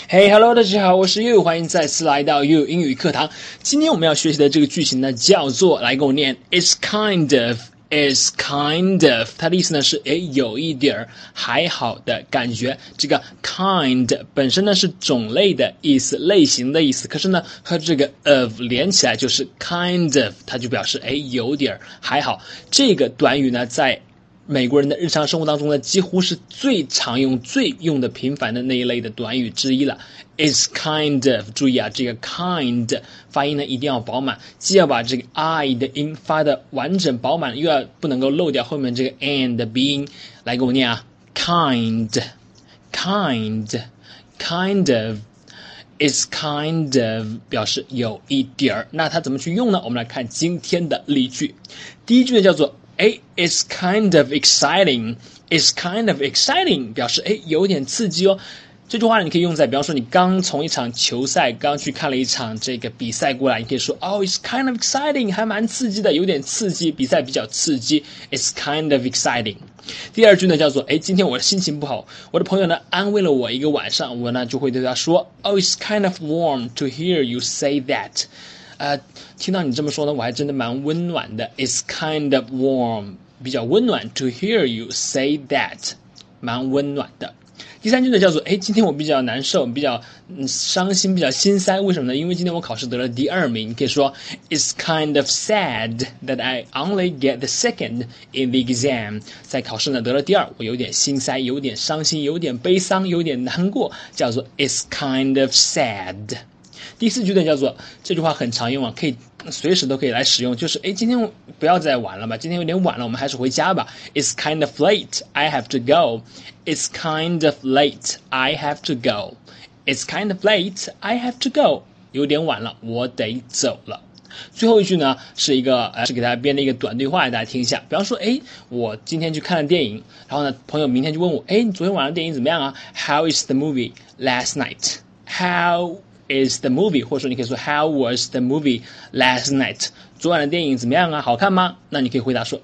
Hey, hello， 大家好，我是 You， 欢迎再次来到 You 英语课堂。今天我们要学习的这个句型呢，叫做来跟我念 ，It's kind of。is kind of， 它的意思呢是有一点还好的感觉。这个 kind 本身呢是种类的意思，类型的意思，可是呢和这个 of 连起来就是 kind of， 它就表示有点还好。这个短语呢在美国人的日常生活当中呢，几乎是最常用、最用的频繁的那一类的短语之一了。Is kind of， 注意啊，这个 kind 发音呢一定要饱满，既要把这个 I 的音发的完整饱满，又要不能够漏掉后面这个 and 的鼻音。来给我念啊 ，kind of。is kind of 表示有一点儿，那它怎么去用呢？我们来看今天的例句。第一句呢叫做it's kind of exciting. It's kind of exciting 表示有点刺激哦。这句话你可以用在，比方说你刚从一场球赛刚去看了一场这个比赛过来，你可以说it's kind of exciting， 还蛮刺激的，有点刺激，比赛比较刺激。It's kind of exciting。第二句呢叫做今天我的心情不好，我的朋友呢安慰了我一个晚上，我呢就会对他说it's kind of warm to hear you say that。听到你这么说呢，我还真的蛮温暖的。It's kind of warm， 比较温暖。To hear you say that， 蛮温暖的。第三句呢叫做今天我比较难受，比较伤心，比较心塞。为什么呢？因为今天我考试得了第2名。你可以说 It's kind of sad that I only get the second in the exam。 在考试呢得了第2，我有点心塞，有点伤心，有点悲伤，有点难过，叫做 It's kind of sad。第四句呢叫做，这句话很常用啊，可以随时都可以来使用，就是今天不要再玩了吧，今天有点晚了，我们还是回家吧。It's kind of late, I have to go. It's kind of late, I have to go. It's kind of late, I have to go. 有点晚了，我得走了。最后一句呢是一个是给大家编的一个短对话，大家听一下。比方说我今天去看了电影，然后呢朋友明天就问我你昨天晚上电影怎么样啊？ How is the movie last night? How is the movie， 或者说你可以说 How was the movie last night？ 昨晚的电影怎么样啊？好看吗？那你可以回答说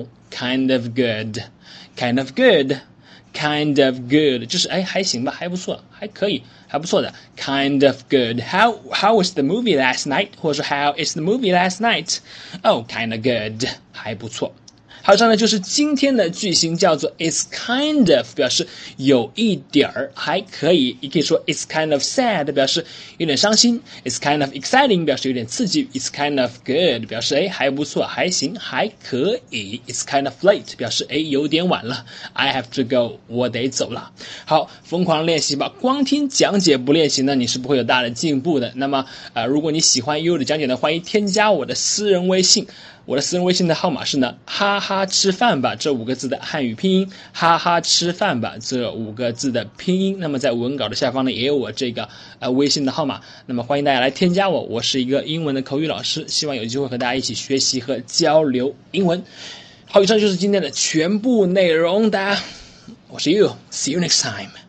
kind of good， kind of good， kind of good， 就是还行吧，还不错，还可以，还不错的 kind of good。 How was the movie last night？ 或者说 How is the movie last night？ kind of good， 还不错。好，这样呢就是今天的句型，叫做 It's kind of， 表示有一点儿还可以。也可以说 It's kind of sad， 表示有点伤心。It's kind of exciting， 表示有点刺激。It's kind of good， 表示还不错，还行，还可以。It's kind of late， 表示有点晚了。I have to go， 我得走了。好，疯狂练习吧，光听讲解不练习呢，你是不会有大的进步的。那么如果你喜欢优的讲解呢，欢迎添加我的私人微信。我的私人微信的号码是呢，哈哈吃饭吧这5个字的汉语拼音，哈哈吃饭吧这5个字的拼音。那么在文稿的下方呢，也有我这个微信的号码。那么欢迎大家来添加我，我是一个英文的口语老师，希望有机会和大家一起学习和交流英文。好，以上就是今天的全部内容，大家，我是 You，see you next time。